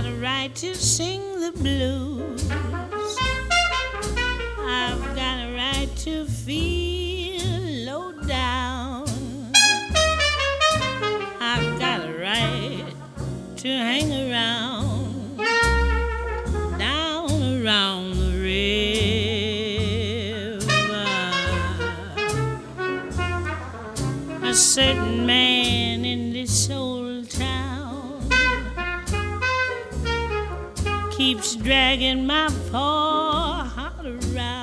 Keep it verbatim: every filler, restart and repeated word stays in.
got a right to sing the blues. I've got a right to feel low down. I've got a right to hang around, down around the river. A certain man in this old town keeps dragging my poor heart around.